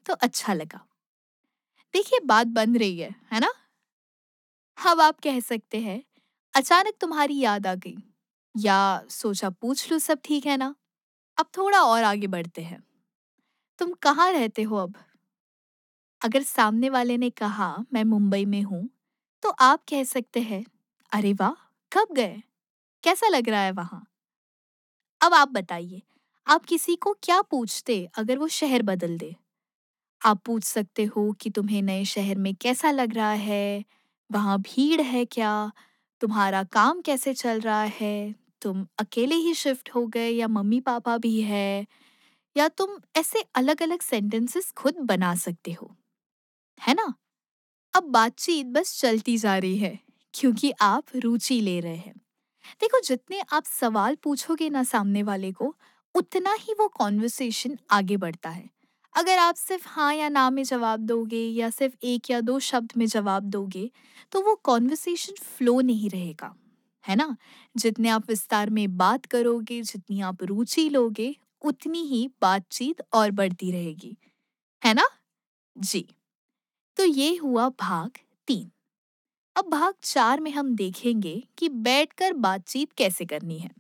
तो अच्छा लगा। देखिए बात बन रही है ना? अब आप कह सकते हैं, अचानक तुम्हारी याद आ गई या सोचा पूछ लूँ सब ठीक है ना? अब थोड़ा और आगे बढ़ते हैं। तुम कहाँ रहते हो अब? अगर सामने वाले ने कहा मैं मुंबई में हूँ, तो आप कह सकते हैं, अरे वाह! कब गए? कैसा लग रहा है वहाँ? अब आप बताइए, आप किसी को क्या पूछते अगर वो शहर बदल दे? आप पूछ सकते हो कि तुम्हें नए शहर में कैसा लग रहा है? वहाँ भीड़ है क्या? तुम्हारा काम कैसे चल रहा है? तुम अकेले ही शिफ्ट हो गए या मम्मी-पापा भी है? या तुम ऐसे अलग-अलग सेंटेंसेस खुद बना सकते हो, है ना? अब बातचीत बस चलती जा रही है क्योंकि आप रुचि ले रहे हैं। देखो जितने आप सवाल पूछोगे ना सामने वाले को, उतना ही वो कॉन्वर्सेशन आगे बढ़ता है। अगर आप सिर्फ हाँ या ना में जवाब दोगे या सिर्फ एक या दो शब्द में जवाब दोगे, तो वो कॉन्वर्सेशन फ्लो नहीं रहेगा, है ना? जितने आप विस्तार में बात करोगे, जितनी आप रुचि लोगे, उतनी ही बातचीत और बढ़ती रहेगी, है ना? जी। तो ये हुआ भाग 3। अब भाग 4 में हम देखेंगे कि बैठकर बातचीत कैसे करनी है।